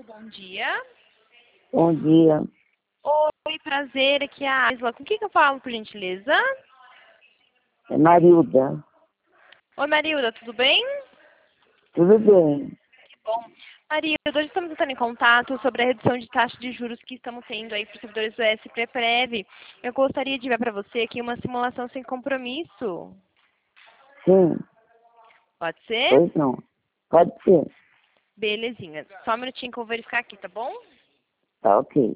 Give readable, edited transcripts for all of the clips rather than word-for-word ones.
Bom dia. Bom dia, Oi, prazer, aqui é a Isla. Com quem que eu falo, por gentileza? é Marilda. Oi, Marilda, tudo bem? Tudo bem? Que bom. Marilda, hoje estamos entrando em contato sobre a redução de taxa de juros que estamos tendo aí para os servidores do SPREV. Eu gostaria de ver para você aqui uma simulação sem compromisso. Sim, Pode ser? pois não. Pode ser. Belezinha. Só um minutinho que eu vou verificar aqui, tá bom? Tá ok.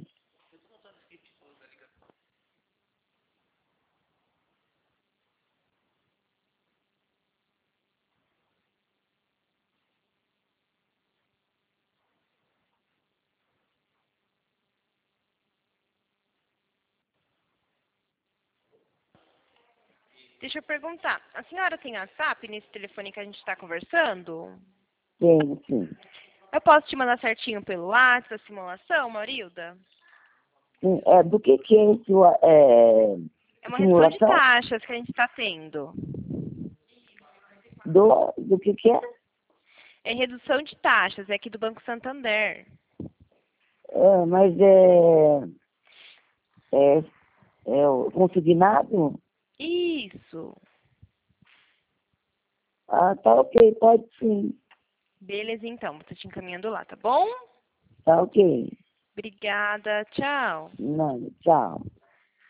Deixa eu perguntar. A senhora tem WhatsApp nesse telefone que a gente está conversando? Sim, sim. Eu posso te mandar certinho pelo WhatsApp a simulação, Marilda? Sim, do que é esse, É uma redução de simulação? taxas que a gente está tendo. Do que é? É redução de taxas, é aqui do Banco Santander. Mas é, é o consignado? Isso. Ah, tá ok, pode sim. Beleza, então. Vou te encaminhando lá, tá bom? Tá ok. Obrigada. Tchau. Não, tchau.